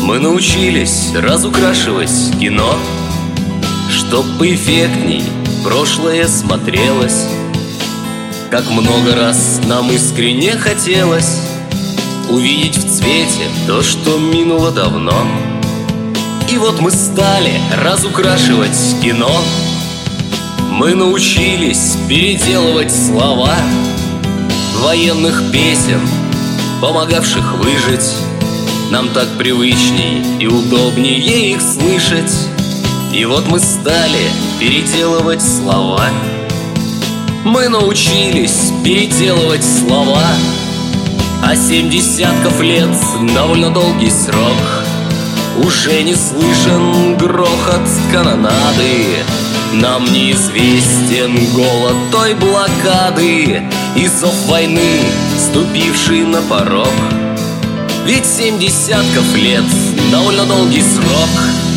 Мы научились разукрашивать кино, чтоб поэффектней прошлое смотрелось. Как много раз нам искренне хотелось увидеть в цвете то, что минуло давно. И вот мы стали разукрашивать кино. Мы научились переделывать слова военных песен, помогавших выжить. Нам так привычней и удобнее их слышать. И вот мы стали переделывать слова. Мы научились переделывать слова. А 7 десятков лет — довольно долгий срок. Уже не слышен грохот канонады. Нам неизвестен голод той блокады и зов войны, ступивший на порог. Ведь 7 десятков лет — довольно долгий срок.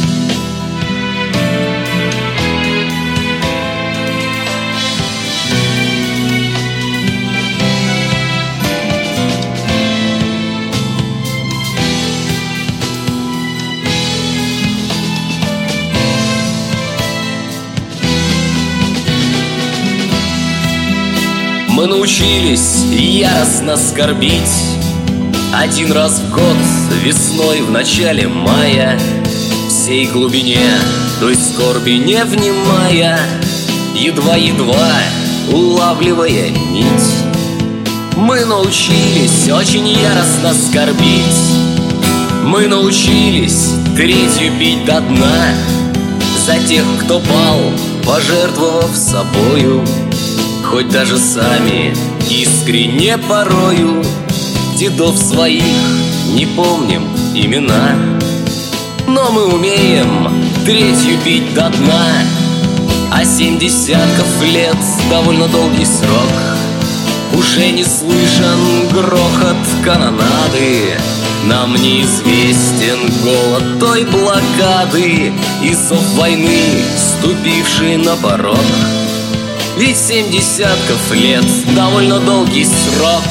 Мы научились яростно скорбить один раз в год, весной в начале мая, всей глубине той скорби не внимая, едва-едва улавливая нить. Мы научились очень яростно скорбить. Мы научились третью пить до дна за тех, кто пал, пожертвовав собою. Хоть даже сами искренне порою дедов своих не помним имена. Но мы умеем третью пить до дна. А 7 десятков лет — довольно долгий срок. Уже не слышен грохот канонады. Нам неизвестен голод той блокады и зов войны, ступивший на порог. Ведь 7 десятков лет — довольно долгий срок.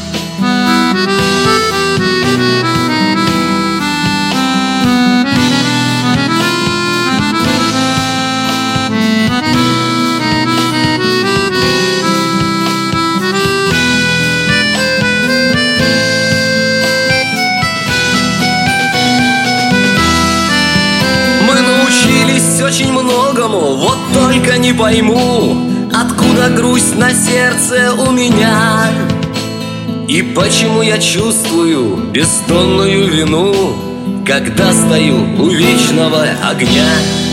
Мы научились очень многому, вот только не пойму, откуда грусть на сердце у меня. И почему я чувствую бездонную вину, когда стою у вечного огня.